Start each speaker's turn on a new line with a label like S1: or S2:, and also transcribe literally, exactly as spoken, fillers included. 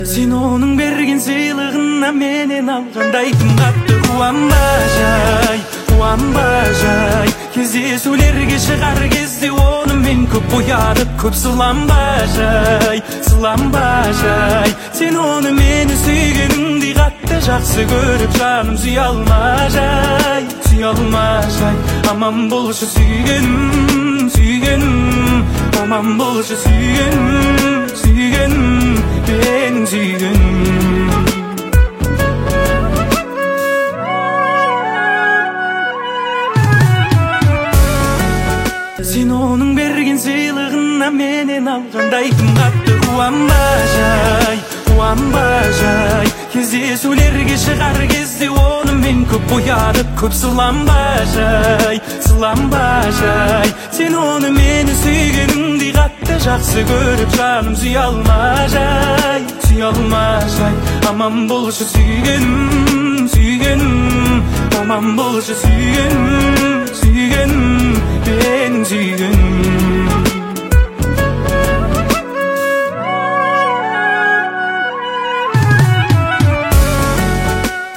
S1: Sen onun bergen sыйлыгына менен алгандай тым катты кубанбажай, кубанбажай. Кездесүүлерге чыгар кезде оны мен көп уянып, көп сыланбажай, сыланбажай. Sen onu meni сүйгөнүңдү катты жакшы көрүп, жаным сүйө алмажай, сүйө алмажай. Аман болушу сүйгөнүм, сүйгөнүм, аман болушу сүйгөнүм, сүйгөнүм, benim sүйгөнүм. Sen onun bergen sыйлыгына менен алгандай тым катты кубанбажай, кубанбажай. Кездесүүлерге чыгар кезде оны мен көп уянып, көп сыланбажай, сыланбажай. Sen onu meni сүйгөнүңдү катты жакшы көрүп, жаным сүйө алмажай, сүйө алмажай. Аман болушу сүйгөнүм, сүйгөнүм, аман болушу сүйгөнүм.